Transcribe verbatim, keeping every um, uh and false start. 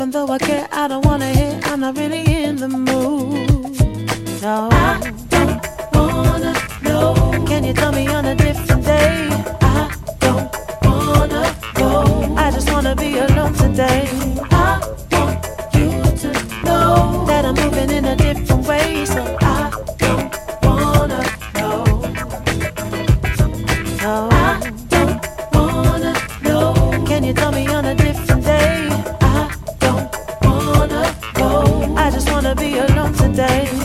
Even though I care, I don't wanna hear. I'm not really in the mood. No, I don't wanna know. Can you tell me on a different day? I don't wanna go. I just wanna be alone today. I want you to know that I'm moving in a different way. So I don't wanna know. No, I don't wanna know. Can you tell me on a different day? I don't wanna go. I just wanna be alone today.